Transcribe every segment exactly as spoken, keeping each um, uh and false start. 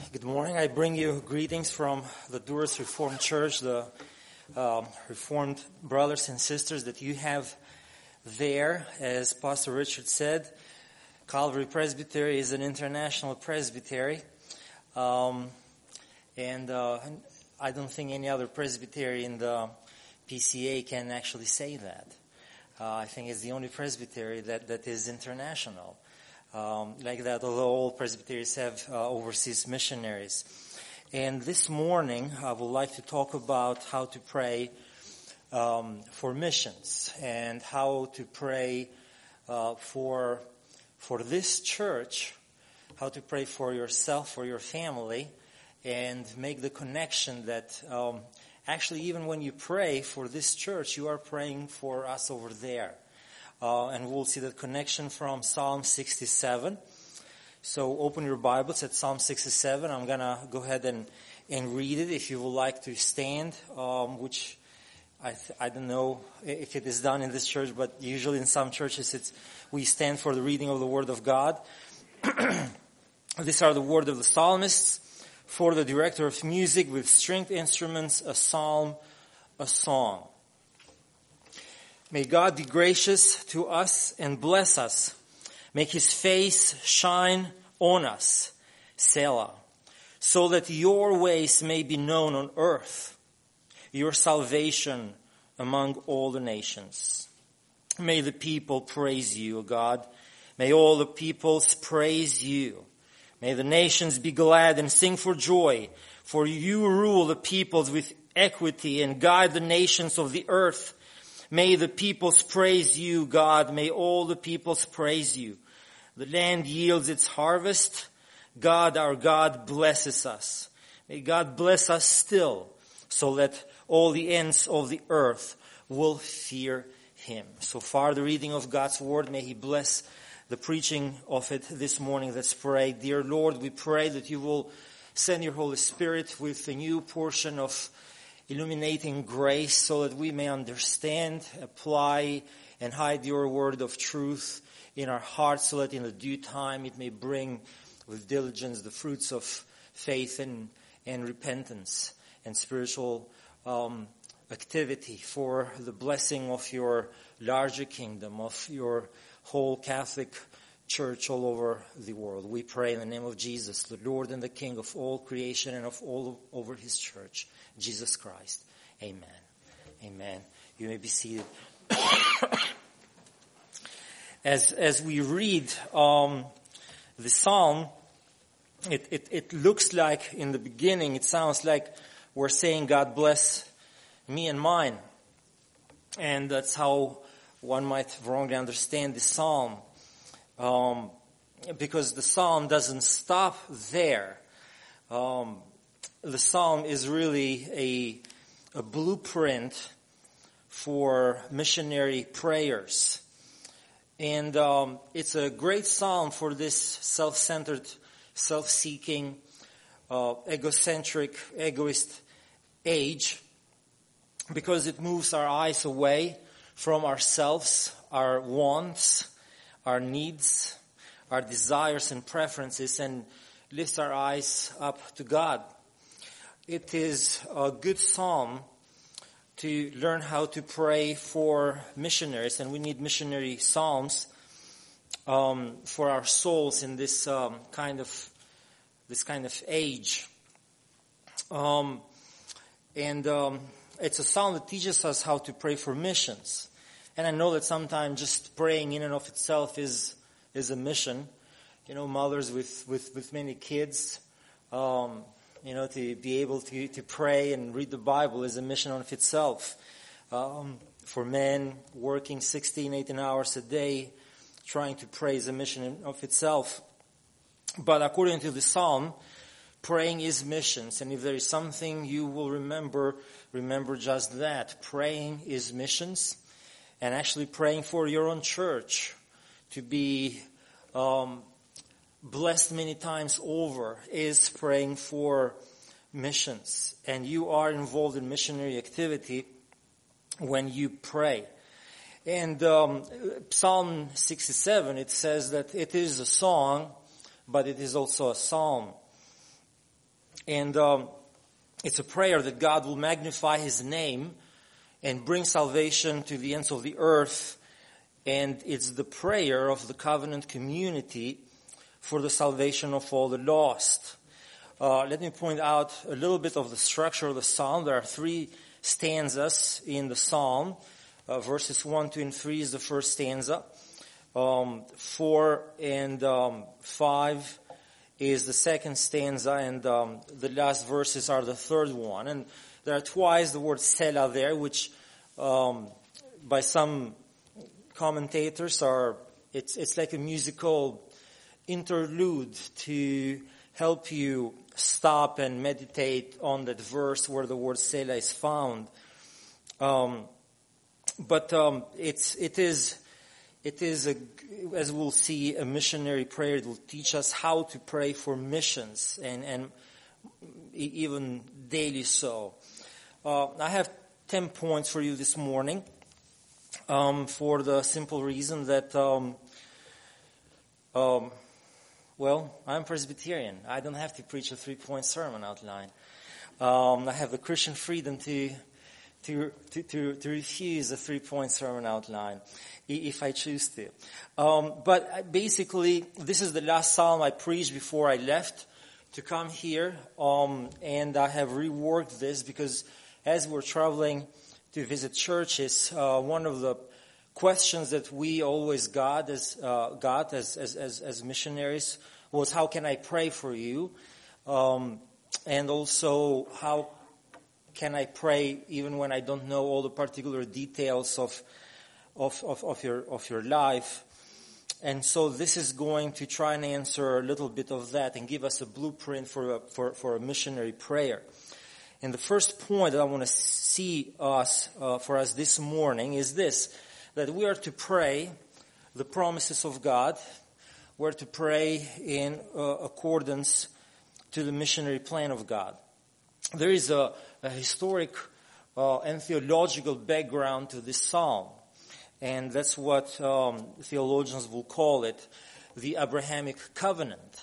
Good morning. I bring you greetings from the Durrës Reformed Church, the um, Reformed brothers and sisters that you have there. As Pastor Richard said, Calvary Presbytery is an international presbytery, um, and uh, I don't think any other presbytery in the P C A can actually say that. Uh, I think it's the only presbytery that, that is international. Um, like that, although all presbyteries have uh, overseas missionaries. And this morning, I would like to talk about how to pray um, for missions and how to pray uh, for for this church, how to pray for yourself, for your family, and make the connection that um, actually even when you pray for this church, you are praying for us over there. Uh, and we'll see that connection from Psalm sixty-seven. So open your Bibles at Psalm sixty-seven. I'm going to go ahead and, and read it. If you would like to stand, um, which I th- I don't know if it is done in this church, but usually in some churches it's we stand for the reading of the Word of God. These are the words of the psalmists. For the director of music with stringed instruments, a psalm, a song. May God be gracious to us and bless us. Make His face shine on us, Selah, so that your ways may be known on earth, your salvation among all the nations. May the people praise you, O God. May all the peoples praise you. May the nations be glad and sing for joy, for you rule the peoples with equity and guide the nations of the earth. May the peoples praise you, God. May all the peoples praise you. The land yields its harvest. God, our God, blesses us. May God bless us still, so that all the ends of the earth will fear Him. So far, the reading of God's Word. May He bless the preaching of it this morning. Let's pray. Dear Lord, we pray that you will send your Holy Spirit with a new portion of illuminating grace so that we may understand, apply, and hide your word of truth in our hearts so that in the due time it may bring with diligence the fruits of faith and, and repentance and spiritual um, activity for the blessing of your larger kingdom, of your whole Catholic Church all over the world. We pray in the name of Jesus, the Lord and the King of all creation and of all over His church, Jesus Christ. Amen. Amen. You may be seated. as as we read um, the psalm, it, it it looks like in the beginning, it sounds like we're saying, God bless me and mine. And that's how one might wrongly understand the psalm. Um, because the psalm doesn't stop there. Um, the psalm is really a, a blueprint for missionary prayers. And um, it's a great psalm for this self-centered, self-seeking, uh, egocentric, egoist age, because it moves our eyes away from ourselves, our wants, our needs, our desires and preferences, and lifts our eyes up to God. It is a good psalm to learn how to pray for missionaries, and we need missionary psalms um, for our souls in this um, kind of this kind of age. Um, and um, it's a psalm that teaches us how to pray for missions. And I know that sometimes just praying in and of itself is is a mission. You know, mothers with, with, with many kids, um, you know, to be able to, to pray and read the Bible is a mission on itself. Um, for men working sixteen, eighteen hours a day, trying to pray is a mission of itself. But according to the Psalm, praying is missions. And if there is something you will remember, remember just that. Praying is missions. And actually praying for your own church to be um, blessed many times over is praying for missions. And you are involved in missionary activity when you pray. And um, Psalm sixty-seven, it says that it is a song, but it is also a psalm. And um, it's a prayer that God will magnify His name and bring salvation to the ends of the earth. And it's the prayer of the covenant community for the salvation of all the lost. Uh, let me point out a little bit of the structure of the psalm. There are three stanzas in the psalm. Uh, verses one, two, and three is the first stanza. Um, four and um, five is the second stanza, and um, the last verses are the third one. And there are twice the word Selah there, which um, by some commentators are, it's, it's like a musical interlude to help you stop and meditate on that verse where the word Selah is found. Um, but um, it's it is it is a, as we'll see, a missionary prayer. It will teach us how to pray for missions and and even daily. So uh, I have ten points for you this morning. Um, for the simple reason that um, um, well, I'm Presbyterian. I don't have to preach a three-point sermon outline. Um, I have the Christian freedom to, to to to to refuse a three-point sermon outline if I choose to. Um, but basically, this is the last psalm I preached before I left to come here, um, and I have reworked this because as we're traveling to visit churches, uh, one of the questions that we always got as uh, got as, as as as missionaries was, how can I pray for you, um, and also how can I pray even when I don't know all the particular details of of of, of your of your life. And so this is going to try and answer a little bit of that and give us a blueprint for a, for for a missionary prayer. And the first point that I want to see us uh, for us this morning is this: that we are to pray the promises of God. We're to pray in uh, accordance to the missionary plan of God. There is a, a historic uh, and theological background to this psalm, and that's what um, theologians will call it, the Abrahamic covenant.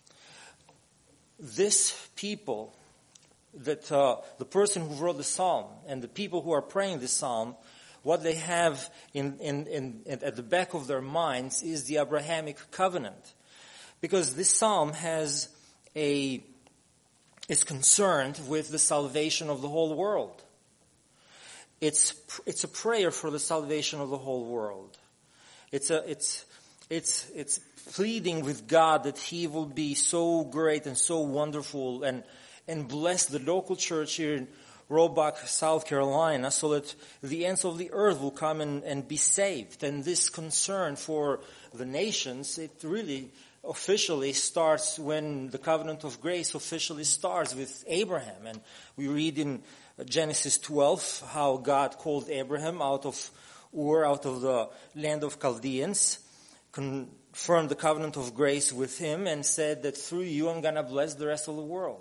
This people, that uh, the person who wrote the psalm and the people who are praying this psalm, what they have in, in, in, at the back of their minds is the Abrahamic covenant. Because this psalm has a, is concerned with the salvation of the whole world. It's, it's a prayer for the salvation of the whole world. It's a, it's, it's, it's pleading with God that He will be so great and so wonderful and, and bless the local church here in Roebuck, South Carolina, so that the ends of the earth will come and, and be saved. And this concern for the nations, it really officially starts when the covenant of grace officially starts with Abraham. And we read in Genesis twelve how God called Abraham out of Ur, out of the land of Chaldeans, confirmed the covenant of grace with him, and said that through you I'm going to bless the rest of the world.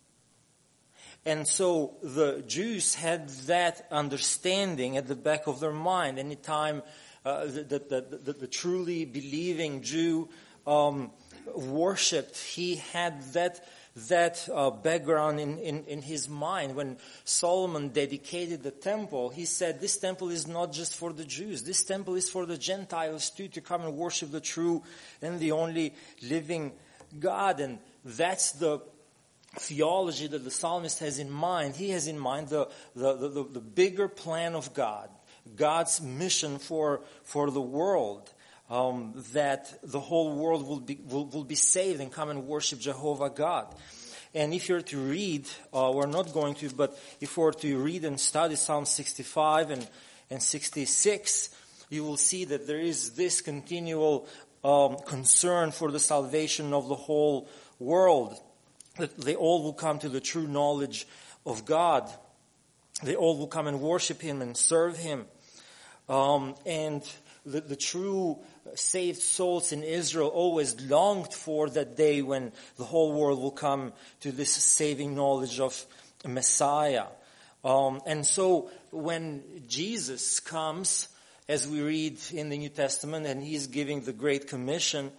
And so the Jews had that understanding at the back of their mind. Anytime uh, the, the, the, the truly believing Jew um, worshipped, he had that that uh, background in, in, in his mind. When Solomon dedicated the temple, he said, this temple is not just for the Jews. This temple is for the Gentiles too, to come and worship the true and the only living God. And that's the theology that the psalmist has in mind. He has in mind the, the, the, the bigger plan of God, God's mission for, for the world, um, that the whole world will be, will, will be saved and come and worship Jehovah God. And if you're to read, uh, we're not going to, but if we're to read and study Psalm sixty-five and, and sixty-six, you will see that there is this continual um, concern for the salvation of the whole world. That they all will come to the true knowledge of God. They all will come and worship Him and serve Him. Um, and the, the true saved souls in Israel always longed for that day when the whole world will come to this saving knowledge of Messiah. Um, and so when Jesus comes, as we read in the New Testament, and He's giving the Great Commission,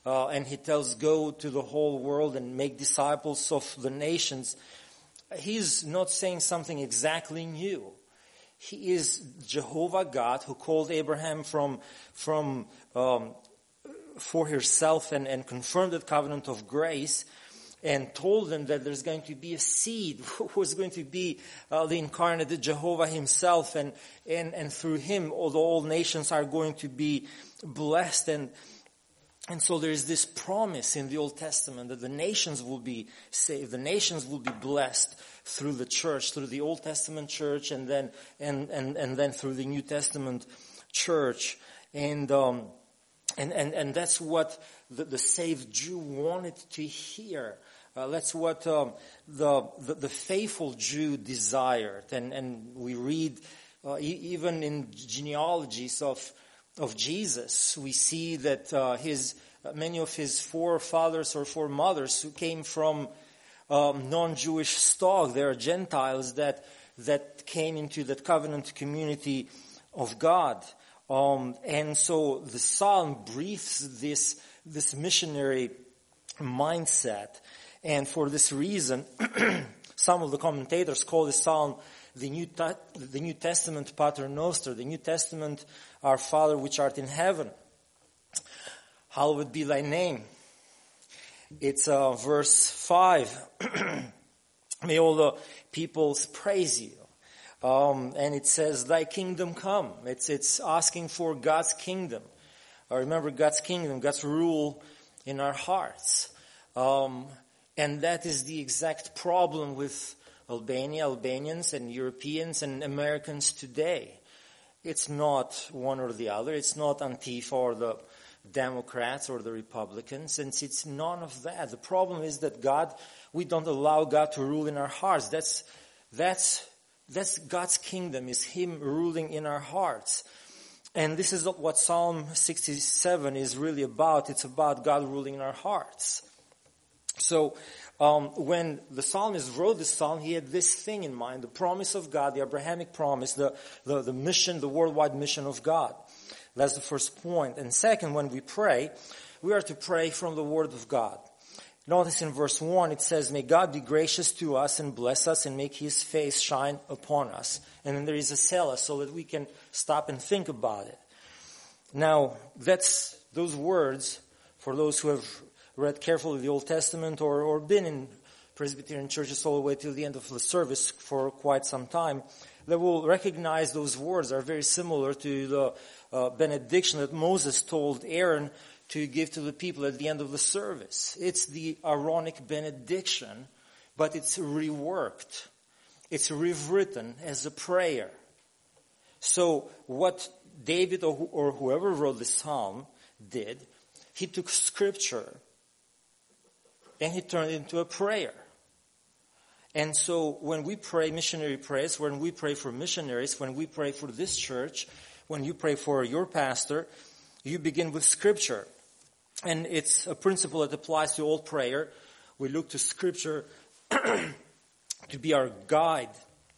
uh, and he tells, go to the whole world and make disciples of the nations, he's not saying something exactly new. He is Jehovah God who called Abraham from, from, um, for himself and, and confirmed the covenant of grace and told them that there's going to be a seed who is going to be uh, the incarnate Jehovah himself, and, and, and through him all the all nations are going to be blessed. And, and so there is this promise in the Old Testament that the nations will be saved, the nations will be blessed through the church, through the Old Testament church, and then and and, and then through the New Testament church. And um, and, and and that's what the, the saved Jew wanted to hear. Uh, that's what um, the, the the faithful Jew desired. And and we read uh, e- even in genealogies of of Jesus, we see that uh, his uh, many of his forefathers or foremothers who came from Um, non-Jewish stock. There are Gentiles that that came into that covenant community of God, um, and so the Psalm briefs this this missionary mindset, and for this reason, some of the commentators call the Psalm the New the New Testament Pater Noster, the New Testament, Our Father which art in heaven, hallowed be thy name. It's uh, verse five. May all the peoples praise you. Um, and it says, thy kingdom come. It's it's asking for God's kingdom. Uh, remember God's kingdom, God's rule in our hearts. Um, and that is the exact problem with Albania, Albanians and Europeans and Americans today. It's not one or the other. It's not Antifa or the Democrats or the Republicans, and it's none of that. The problem is that God, we don't allow God to rule in our hearts. That's, that's, that's God's kingdom, is Him ruling in our hearts. And this is what Psalm sixty-seven is really about. It's about God ruling in our hearts. So, um, when the psalmist wrote this psalm, he had this thing in mind, the promise of God, the Abrahamic promise, the, the, the mission, the worldwide mission of God. That's the first point. And second, when we pray, we are to pray from the Word of God. Notice in verse one, it says, may God be gracious to us and bless us and make His face shine upon us. And then there is a selah so that we can stop and think about it. Now, that's those words, for those who have read carefully the Old Testament or, or been in Presbyterian churches all the way till the end of the service for quite some time, they will recognize those words are very similar to the uh, benediction that Moses told Aaron to give to the people at the end of the service. It's the Aaronic benediction, but it's reworked. It's rewritten as a prayer. So what David or, wh- or whoever wrote the psalm did, he took scripture and he turned it into a prayer. And so when we pray missionary prayers, when we pray for missionaries, when we pray for this church, when you pray for your pastor, you begin with scripture. And it's a principle that applies to all prayer. We look to scripture to be our guide.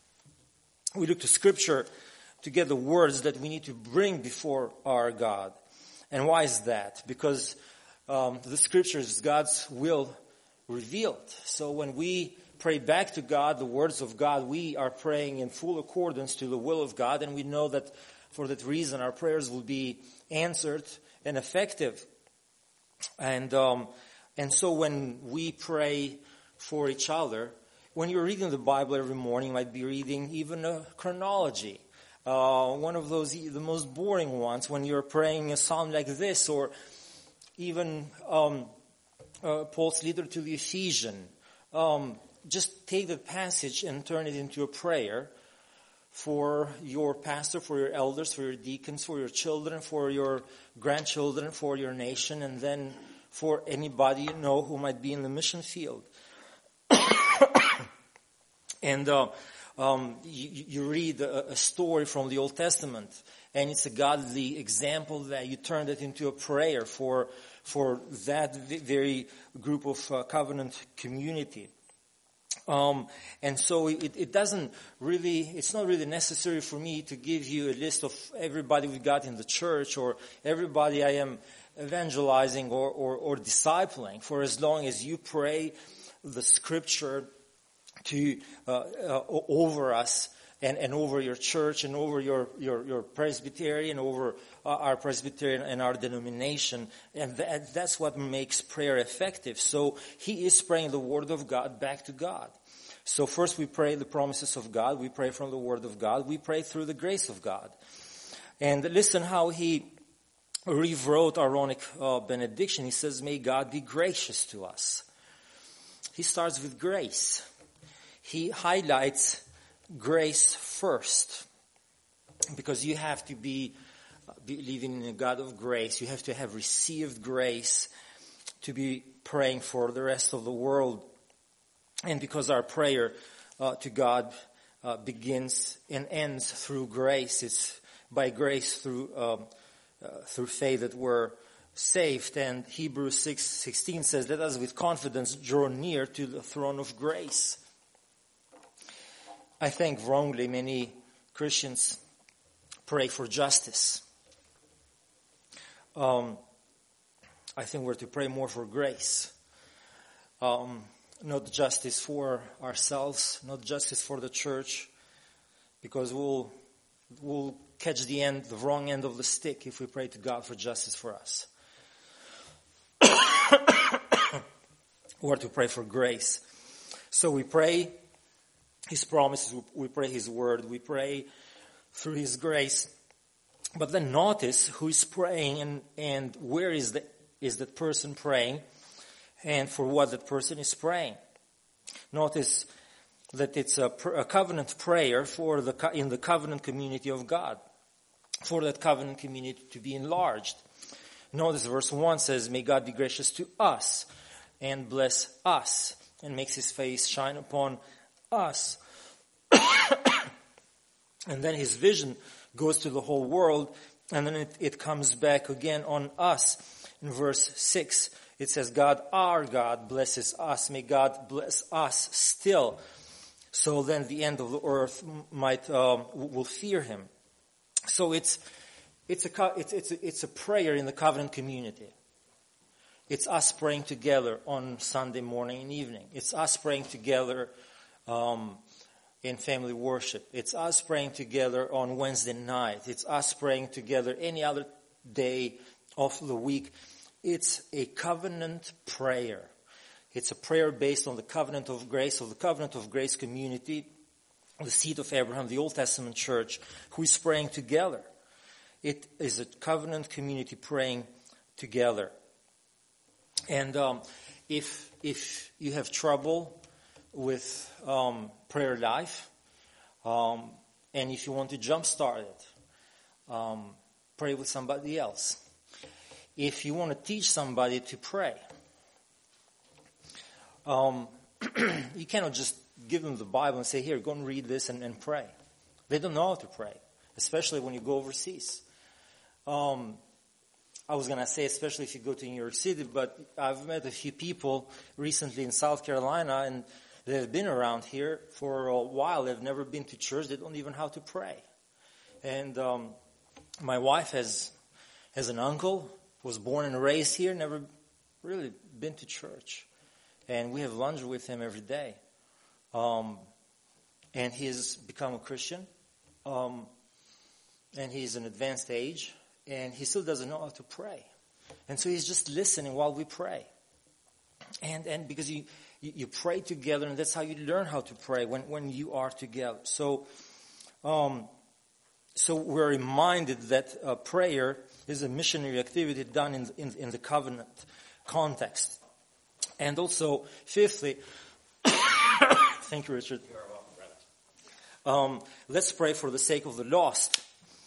We look to scripture to get the words that we need to bring before our God. And why is that? Because um, the scripture is God's will revealed. So when we pray back to God, the words of God, we are praying in full accordance to the will of God, and we know that for that reason our prayers will be answered and effective. And um, and so when we pray for each other, when you're reading the Bible every morning, you might be reading even a chronology. Uh, one of those, the most boring ones, when you're praying a psalm like this, or even um, uh, Paul's letter to the Ephesians. Um, just take the passage and turn it into a prayer for your pastor, for your elders, for your deacons, for your children, for your grandchildren, for your nation, and then for anybody you know who might be in the mission field. and uh, um, you, you read a, a story from the Old Testament, and it's a godly example that you turn it into a prayer for for that very group of uh, covenant community. Um, and so it, it doesn't really, it's not really necessary for me to give you a list of everybody we got in the church or everybody I am evangelizing or, or, or discipling for as long as you pray the scripture to uh, uh, over us and, and over your church and over your, your, your Presbyterian, over our Presbyterian and our denomination. And that, that's what makes prayer effective. So he is praying the word of God back to God. So first we pray the promises of God. We pray from the word of God. We pray through the grace of God. And listen how he rewrote Aaronic uh, benediction. He says, may God be gracious to us. He starts with grace. He highlights grace first, because you have to be believing in a God of grace. You have to have received grace to be praying for the rest of the world. And because our prayer uh, to God uh, begins and ends through grace, it's by grace through um, uh, through faith that we're saved. And Hebrews six sixteen says, let us with confidence draw near to the throne of grace. I think wrongly many Christians pray for justice. Um, I think we're to pray more for grace. Um, not justice for ourselves, not justice for the church, because we'll we'll catch the end, the wrong end of the stick if we pray to God for justice for us. Or to pray for grace. So we pray His promises, we pray His word, we pray through His grace. But then notice who is praying and, and where is the is that person praying and for what that person is praying. Notice that it's a, a covenant prayer for the in the covenant community of God, for that covenant community to be enlarged. Notice verse one says, may God be gracious to us and bless us and makes His face shine upon us. And then His vision goes to the whole world, and then it, it comes back again on us. In verse six, it says, God, our God, blesses us. May God bless us still. So then the end of the earth might um, will fear Him. So it's it's a it's it's a, it's a prayer in the covenant community. It's us praying together on Sunday morning and evening. It's us praying together um, in family worship. It's us praying together on Wednesday night. It's us praying together any other day of the week. It's a covenant prayer. It's a prayer based on the covenant of grace, of the covenant of grace community, the seed of Abraham, the Old Testament church, who is praying together. It is a covenant community praying together. And um, if if you have trouble with um, prayer life, um, and if you want to jumpstart it, um, pray with somebody else. If you want to teach somebody to pray, um, you cannot just give them the Bible and say, here, go and read this and, and pray. They don't know how to pray, especially when you go overseas. Um, I was going to say, especially if you go to New York City, but I've met a few people recently in South Carolina, and they've been around here for a while. They've never been to church. They don't even know how to pray. And um, my wife has has an uncle who was born and raised here, never really been to church. And we have lunch with him every day. Um, and he has become a Christian. Um, and he's an advanced age. And he still doesn't know how to pray. And so he's just listening while we pray. And and because you, you, you pray together, and that's how you learn how to pray, when, when you are together. So um, so we're reminded that uh, prayer is a missionary activity done in, in, in the covenant context. And also, fifthly, thank you, Richard. You are welcome, brother. Um, let's pray for the sake of the lost.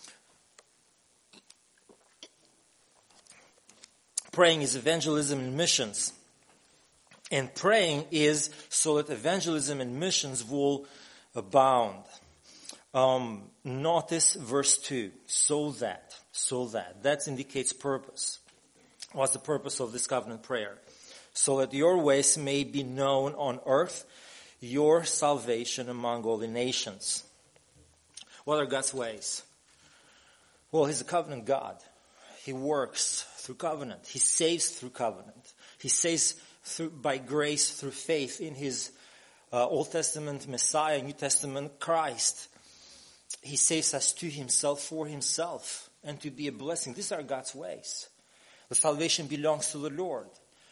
Praying is evangelism and missions. And praying is so that evangelism and missions will abound. Um, notice verse two. So that. So that. That indicates purpose. What's the purpose of this covenant prayer? So that your ways may be known on earth, your salvation among all the nations. What are God's ways? Well, He's a covenant God. He works through covenant. He saves through covenant. He saves through, by grace through faith in his uh, Old Testament Messiah, New Testament Christ. He saves us to himself, for himself, and to be a blessing. These are God's ways. The salvation belongs to the Lord.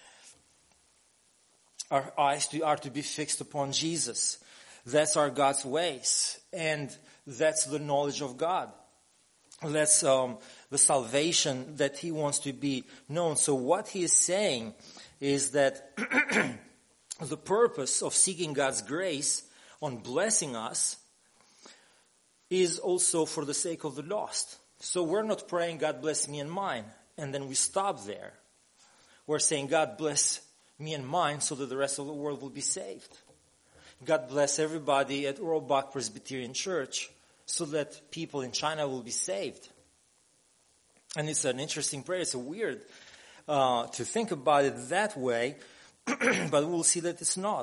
Our eyes are to be fixed upon Jesus. That's our God's ways. And that's the knowledge of God. That's um, the salvation that he wants to be known. So what he is saying is that the purpose of seeking God's grace on blessing us is also for the sake of the lost. So we're not praying, God bless me and mine, and then we stop there. We're saying, God bless me and mine so that the rest of the world will be saved. God bless everybody at Rohrbach Presbyterian Church so that people in China will be saved. And it's an interesting prayer. It's a weird uh, to think about it that way, but we'll see that it's not.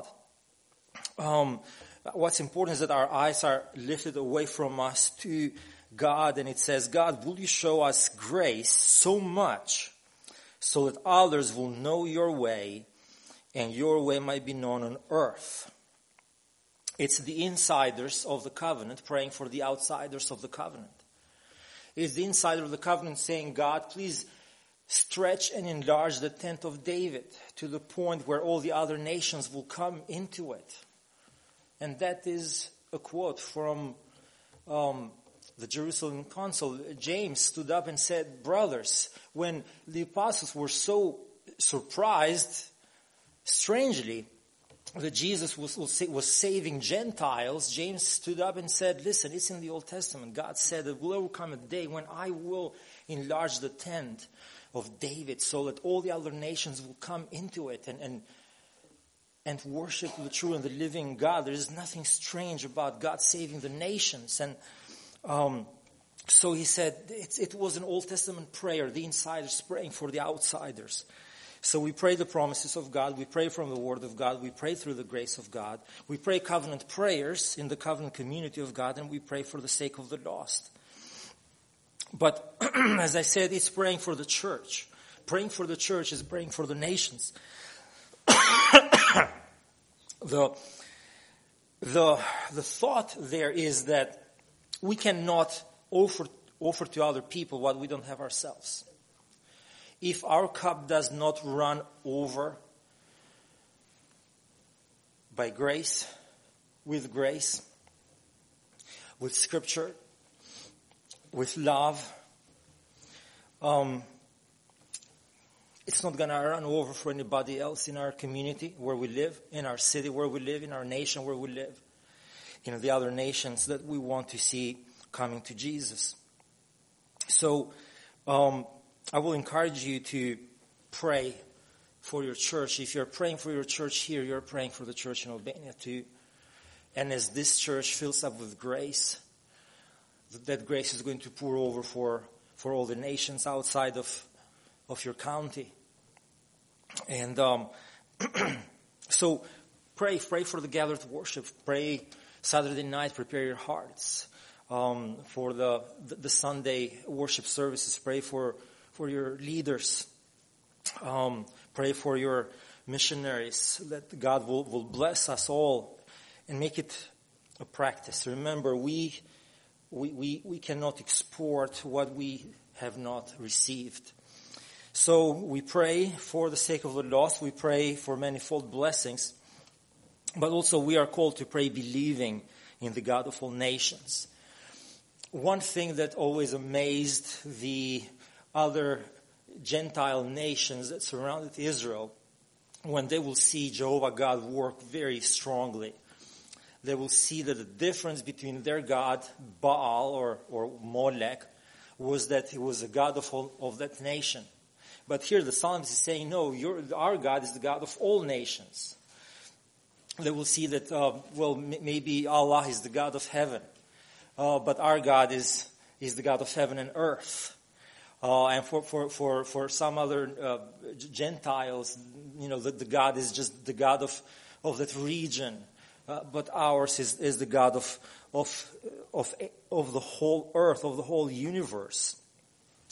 Um, what's important is that our eyes are lifted away from us to God, and it says, God, will you show us grace so much so that others will know your way and your way might be known on earth. It's the insiders of the covenant praying for the outsiders of the covenant. It's the insider of the covenant saying, God, please stretch and enlarge the tent of David to the point where all the other nations will come into it. And that is a quote from um, the Jerusalem Council. James stood up and said, brothers, when the apostles were so surprised, strangely, that Jesus was, was saving Gentiles, James stood up and said, listen, it's in the Old Testament. God said that will ever come a day when I will enlarge the tent of David so that all the other nations will come into it and, and, and worship the true and the living God. There is nothing strange about God saving the nations. And um, so he said it, it was an Old Testament prayer, the insiders praying for the outsiders. So we pray the promises of God, we pray from the Word of God, we pray through the grace of God, we pray covenant prayers in the covenant community of God, and we pray for the sake of the lost. But as I said, it's praying for the church. Praying for the church is praying for the nations. the, the, the thought there is that we cannot offer, offer to other people what we don't have ourselves. If our cup does not run over by grace, with grace, with scripture, with love, um, it's not going to run over for anybody else in our community where we live, in our city where we live, in our nation where we live, in the other nations that we want to see coming to Jesus. So, um, I will encourage you to pray for your church. If you're praying for your church here, you're praying for the church in Albania too. And as this church fills up with grace, that grace is going to pour over for, for all the nations outside of, of your county. And um, so pray, pray for the gathered worship. Pray Saturday night, prepare your hearts. Um, for the, the, the Sunday worship services, pray for for your leaders. Um, pray for your missionaries that God will, will bless us all and make it a practice. Remember, we, we, we, we cannot export what we have not received. So we pray for the sake of the lost. We pray for manifold blessings. But also we are called to pray believing in the God of all nations. One thing that always amazed the other Gentile nations that surrounded Israel, when they will see Jehovah God work very strongly, they will see that the difference between their God, Baal or, or Molech, was that he was a God of all, of that nation. But here the psalmist is saying, no, your, our God is the God of all nations. They will see that, uh, well, m- maybe Allah is the God of heaven, uh, but our God is, is the God of heaven and earth. Uh, and for, for, for, for some other uh, Gentiles, you know, the, the God is just the God of, of that region. Uh, but ours is, is the God of, of, of, of the whole earth, of the whole universe.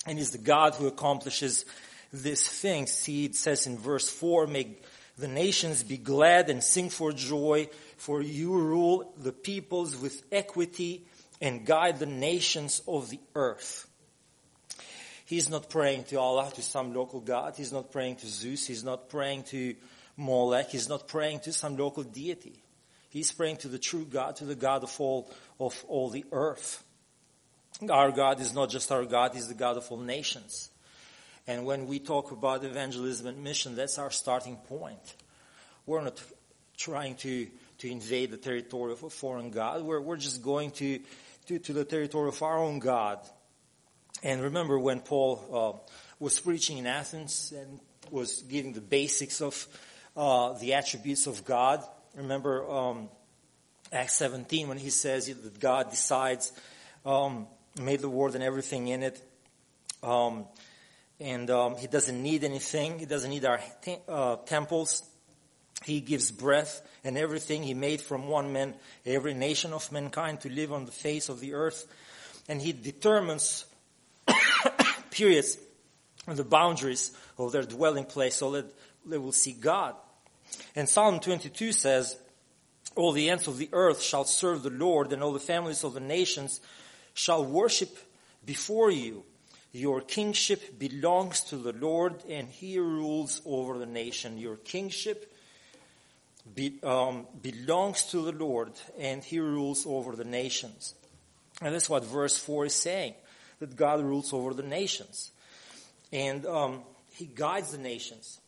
And it's the God who accomplishes these things. See, it says in verse four, make the nations be glad and sing for joy, for you rule the peoples with equity and guide the nations of the earth. He's not praying to Allah, to some local god. He's not praying to Zeus. He's not praying to Molech. He's not praying to some local deity. He's praying to the true God, to the God of all, of all the earth. Our God is not just our God, He's the God of all nations. And when we talk about evangelism and mission, that's our starting point. We're not trying to, to invade the territory of a foreign God. We're, we're just going to, to, to the territory of our own God. And remember when Paul uh, was preaching in Athens and was giving the basics of uh, the attributes of God. Remember um, Acts seventeen when he says that God decides, um, made the world and everything in it. Um, and um, He doesn't need anything. He doesn't need our te- uh, temples. He gives breath and everything. He made from one man every nation of mankind to live on the face of the earth. And He determines periods and the boundaries of their dwelling place so that they will see God. And Psalm twenty-two says, all the ends of the earth shall serve the Lord, and all the families of the nations shall worship before you. Your kingship belongs to the Lord, and He rules over the nation. Your kingship be, um, belongs to the Lord, and He rules over the nations. And that's what verse four is saying, that God rules over the nations. And um, He guides the nations.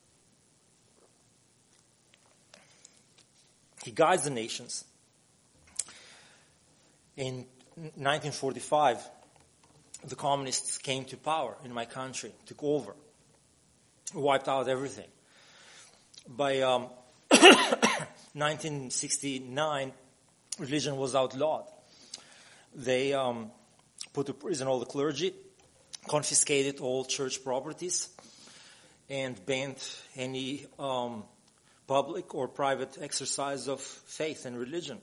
He guides the nations. In nineteen forty-five, the communists came to power in my country, took over, wiped out everything. By um, nineteen sixty-nine, religion was outlawed. They um, put to prison all the clergy, confiscated all church properties, and banned any um, public or private exercise of faith and religion.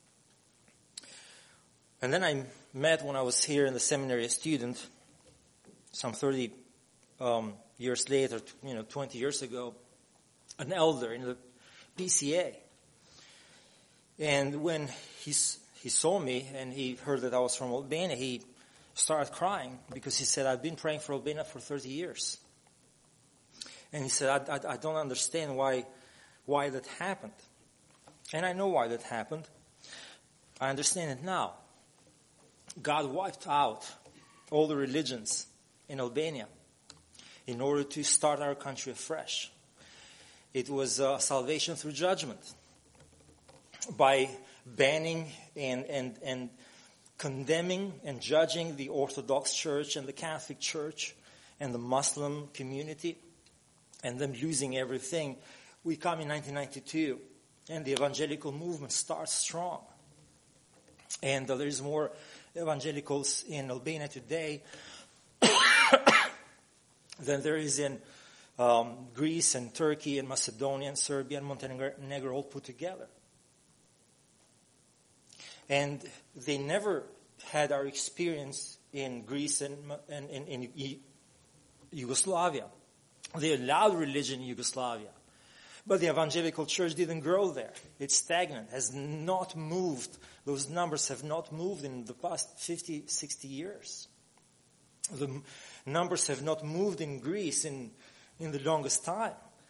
And then I met, when I was here in the seminary, a student, some thirty um, years later, you know, twenty years ago, an elder in the P C A. And when he, he saw me and he heard that I was from Albania, he started crying because he said, I've been praying for Albania for thirty years. And he said, I, I, I don't understand why, why that happened. And I know why that happened. I understand it now. God wiped out all the religions in Albania in order to start our country afresh. It was uh, salvation through judgment. By banning and, and, and condemning and judging the Orthodox Church and the Catholic Church and the Muslim community and them losing everything, we come in nineteen ninety-two and the evangelical movement starts strong. And uh, there's more evangelicals in Albania today than there is in um, Greece and Turkey and Macedonia and Serbia and Montenegro all put together. And they never had our experience in Greece and in, in, in Yugoslavia. They allowed religion in Yugoslavia. But the evangelical church didn't grow there. It's stagnant, has not moved. Those numbers have not moved in the past fifty, sixty years. The m- numbers have not moved in Greece in, in the longest time.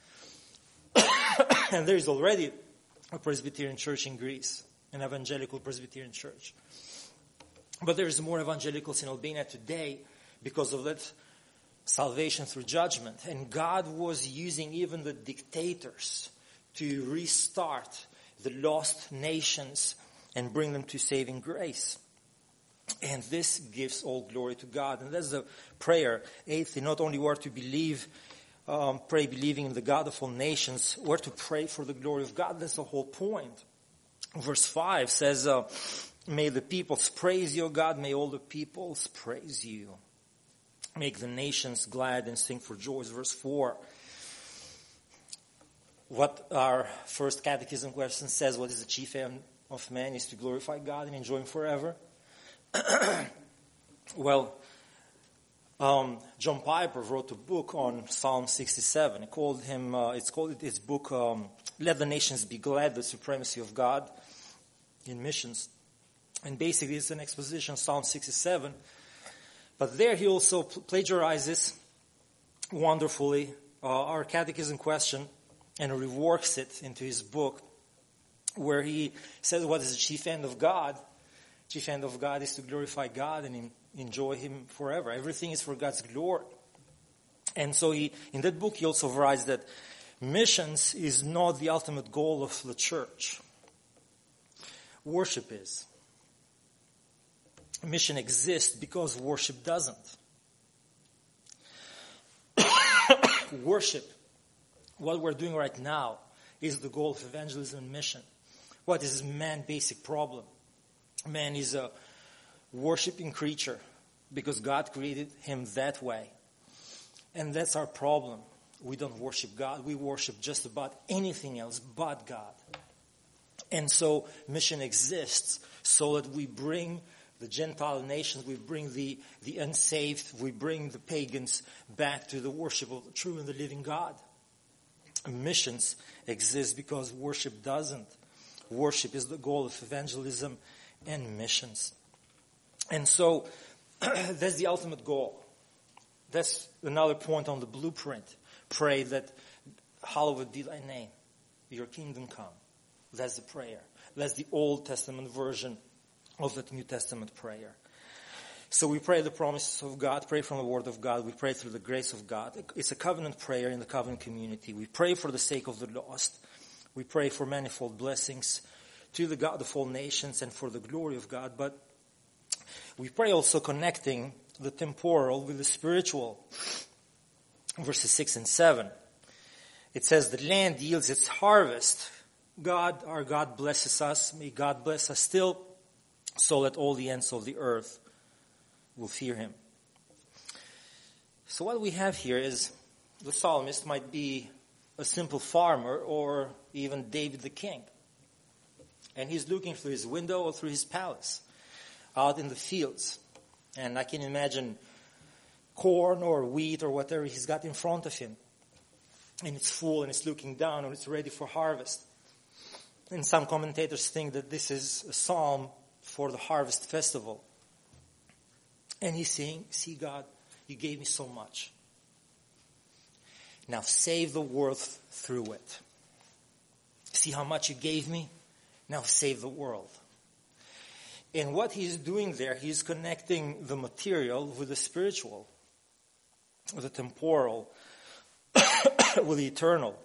And there is already a Presbyterian church in Greece, an evangelical Presbyterian church. But there is more evangelicals in Albania today because of that salvation through judgment. And God was using even the dictators to restart the lost nations and bring them to saving grace. And this gives all glory to God. And that's the prayer. Eighthly, not only we're to believe, um, pray believing in the God of all nations, we're to pray for the glory of God. That's the whole point. Verse five says, uh, may the peoples praise you, God. May all the peoples praise you. Make the nations glad and sing for joy. Verse four. What our first catechism question says, what is the chief aim of man, is to glorify God and enjoy Him forever. Well, Um, John Piper wrote a book on Psalm sixty-seven. He called him, uh, it's called his book, um, Let the Nations Be Glad, the Supremacy of God in Missions. And basically it's an exposition of Psalm sixty-seven. But there he also plagiarizes wonderfully uh, our catechism question and reworks it into his book, where he says what is the chief end of God. Chief end of God is to glorify God and in, enjoy Him forever. Everything is for God's glory. And so he, in that book he also writes that missions is not the ultimate goal of the church. Worship is. Mission exists because worship doesn't. Worship, what we're doing right now, is the goal of evangelism and mission. What is man's basic problem? Man is a worshiping creature because God created him that way. And that's our problem. We don't worship God. We worship just about anything else but God. And so mission exists so that we bring the Gentile nations, we bring the, the unsaved, we bring the pagans back to the worship of the true and the living God. Missions exist because worship doesn't. Worship is the goal of evangelism and missions. And so that's the ultimate goal. That's another point on the blueprint. Pray that hallowed be thy name, your kingdom come. That's the prayer. That's the Old Testament version of that New Testament prayer. So we pray the promises of God, pray from the Word of God, we pray through the grace of God. It's a covenant prayer in the covenant community. We pray for the sake of the lost. We pray for manifold blessings to the God of all nations and for the glory of God. But we pray also connecting the temporal with the spiritual. Verses six and seven. It says, the land yields its harvest. God, our God, blesses us. May God bless us still, so that all the ends of the earth will fear Him. So what we have here is the psalmist might be a simple farmer or even David the king. And he's looking through his window or through his palace out in the fields. And I can imagine corn or wheat or whatever he's got in front of him. And it's full and it's looking down and it's ready for harvest. And some commentators think that this is a psalm for the harvest festival. And he's saying, see God, you gave me so much. Now save the world through it. See how much you gave me? Now save the world. And what he's doing there, he's connecting the material with the spiritual, with the temporal, with the eternal.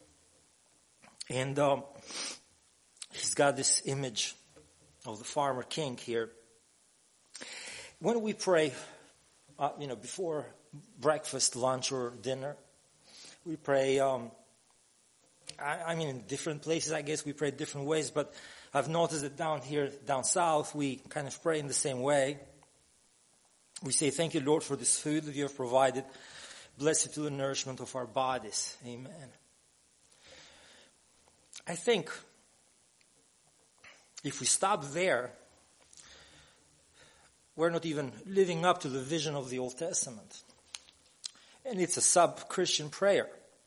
And um, he's got this image of the farmer king here. When we pray, uh, you know, before breakfast, lunch, or dinner, we pray, um, I, I mean, in different places, I guess we pray different ways, but I've noticed that down here, down south, we kind of pray in the same way. We say, thank you, Lord, for this food that you have provided. Bless it to the nourishment of our bodies. Amen. I think if we stop there, we're not even living up to the vision of the Old Testament. And it's a sub-Christian prayer.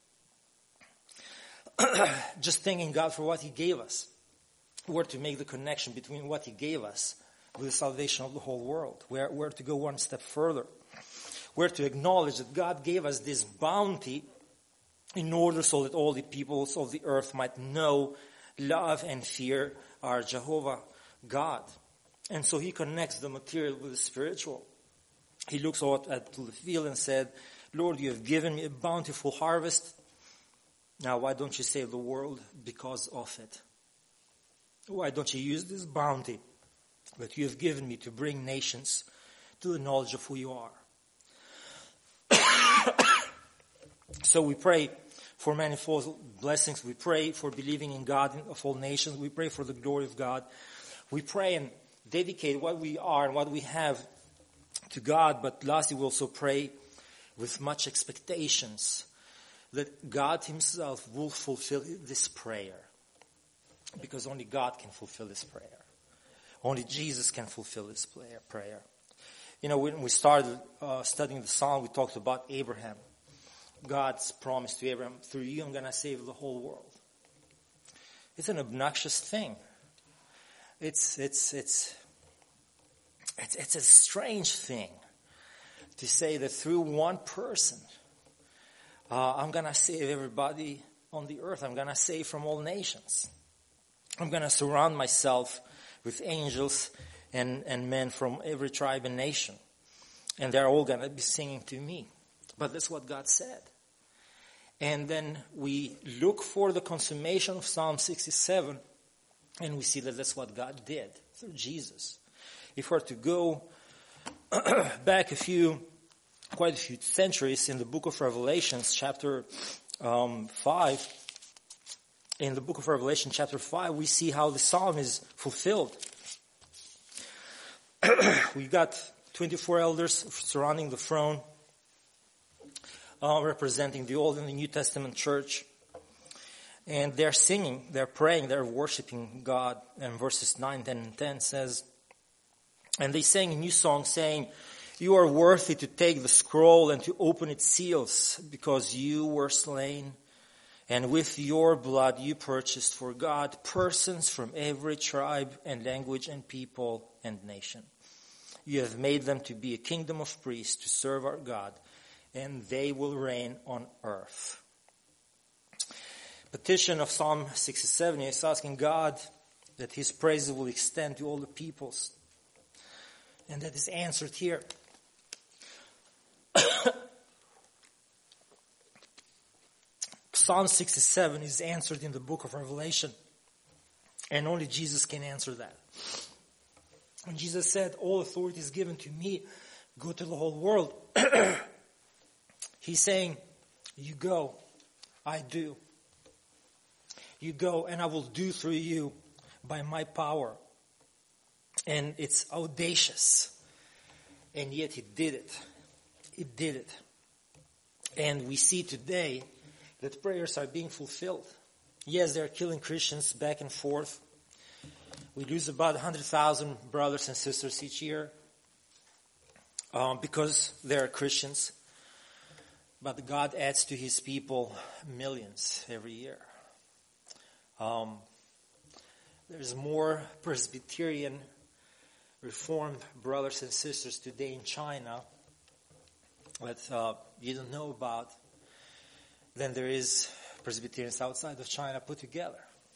Just thanking God for what He gave us. We're to make the connection between what He gave us with the salvation of the whole world. We're, we're to go one step further. We're to acknowledge that God gave us this bounty in order so that all the peoples of the earth might know, love, and fear our Jehovah God. And so He connects the material with the spiritual. He looks out at the field and said, Lord, you have given me a bountiful harvest. Now why don't you save the world because of it? Why don't you use this bounty that you have given me to bring nations to the knowledge of who you are? So we pray for manifold blessings. We pray for believing in God of all nations. We pray for the glory of God. We pray and dedicate what we are and what we have to God. But lastly, we also pray with much expectations that God Himself will fulfill this prayer. Because only God can fulfill this prayer. Only Jesus can fulfill this prayer. You know, when we started uh, studying the Psalm, we talked about Abraham. God's promise to Abraham, through you I'm going to save the whole world. It's an obnoxious thing. It's, it's, it's, it's, it's a strange thing to say that through one person, uh, I'm going to save everybody on the earth. I'm going to save from all nations. I'm going to surround myself with angels and, and men from every tribe and nation. And they're all going to be singing to me. But that's what God said. And then we look for the consummation of Psalm sixty-seven, and we see that that's what God did through Jesus. If we're to go back a few, quite a few centuries in the book of Revelations, chapter um, five, in the book of Revelation, chapter five, we see how the psalm is fulfilled. We've got twenty-four elders surrounding the throne, uh, representing the Old and the New Testament church. And they're singing, they're praying, they're worshiping God. And verses nine, ten, and ten says, and they sang a new song saying, you are worthy to take the scroll and to open its seals, because you were slain. And with your blood you purchased for God persons from every tribe and language and people and nation. You have made them to be a kingdom of priests to serve our God, and they will reign on earth. Petition of Psalm sixty-seven is asking God that his praises will extend to all the peoples. And that is answered here. Psalm sixty-seven is answered in the book of Revelation. And only Jesus can answer that. When Jesus said, all authority is given to me, go to the whole world. He's saying, you go, I do. You go and I will do through you by my power. And it's audacious. And yet he did it. He did it. And we see today that prayers are being fulfilled. Yes, they're killing Christians back and forth. We lose about one hundred thousand brothers and sisters each year um, because they're Christians. But God adds to his people millions every year. Um, there's more Presbyterian Reformed brothers and sisters today in China that uh, you don't know about than there is Presbyterians outside of China put together.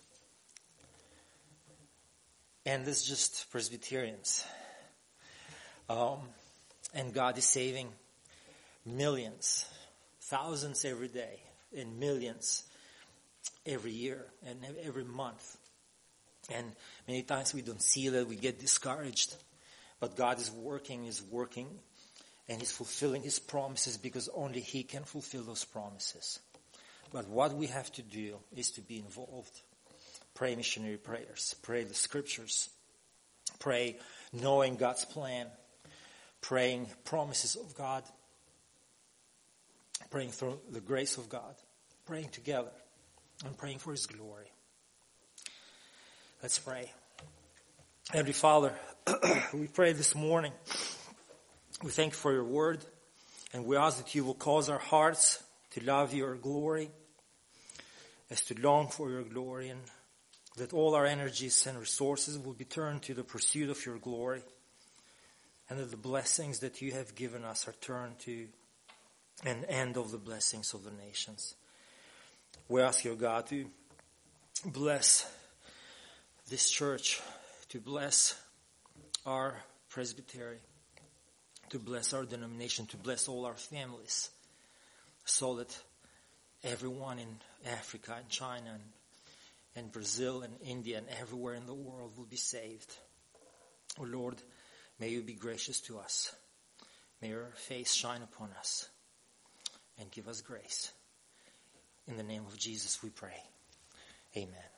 And this is just Presbyterians. Um, and God is saving millions, thousands every day, and millions every year and every month. And many times we don't see that, we get discouraged. But God is working, is working, and he's fulfilling his promises because only he can fulfill those promises. But what we have to do is to be involved. Pray missionary prayers. Pray the scriptures. Pray knowing God's plan. Praying promises of God. Praying through the grace of God. Praying together. And praying for his glory. Let's pray. Heavenly Father, we pray this morning. We thank you for your word. And we ask that you will cause our hearts to love your glory, as to long for your glory, and that all our energies and resources will be turned to the pursuit of your glory, and that the blessings that you have given us are turned to an end of the blessings of the nations. We ask you, God, to bless this church, to bless our presbytery, to bless our denomination, to bless all our families, so that everyone in Africa and China and, and Brazil and India and everywhere in the world will be saved. Oh Lord, may you be gracious to us. May your face shine upon us and give us grace. In the name of Jesus we pray. Amen.